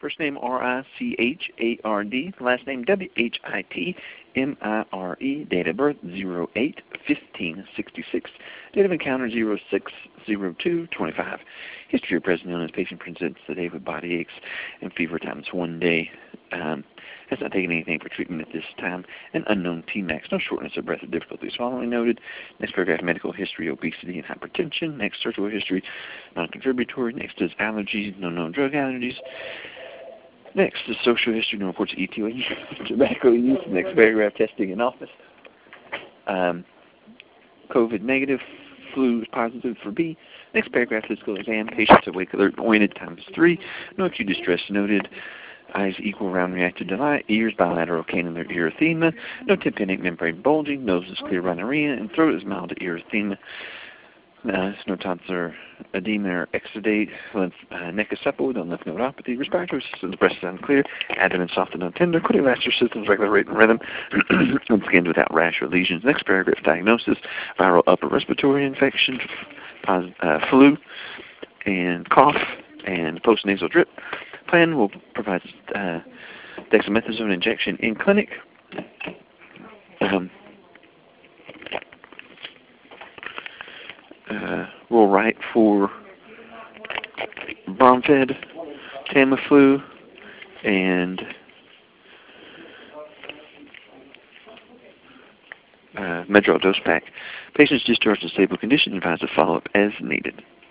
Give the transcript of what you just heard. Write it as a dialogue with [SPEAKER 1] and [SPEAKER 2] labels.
[SPEAKER 1] First name R-I-C-H-A-R-D, last name W-H-I-T-M-I-R-E, date of birth 08/15/66, date of encounter 06/02/25. History of present illness. Patient presents today with body aches and fever times 1 day. Has not taken anything for treatment at this time. An unknown Tmax. No shortness of breath or difficulties following noted. Next paragraph, medical history, obesity and hypertension. Next, surgical history, non-contributory. Next is allergies, no known drug allergies. Next is social history, no reports of ETO use, tobacco use. Next paragraph, testing in office. COVID negative, flu is positive for B. Next paragraph, physical exam. Patients awake, alert, oriented, times 3. No acute distress noted. Eyes equal, round, reacted to light. Ears bilateral, cannular erythema. No tympanic membrane bulging. Nose is clear rhinorrhea. And throat is mild erythema. No tonsillar edema or exudate. Neck is supple with lymph nodopathy. Respiratory system, the breast is unclear. Abdomen soft and untender. Cardiovascular system, regular rate and rhythm. And skin without rash or lesions. Next paragraph, diagnosis. Viral upper respiratory infection. Flu. And cough. And postnasal drip. Plan will provide dexamethasone injection in clinic. We'll write for Bromfed, Tamiflu, and Medrol dose pack. Patients discharged in stable condition advised to follow up as needed.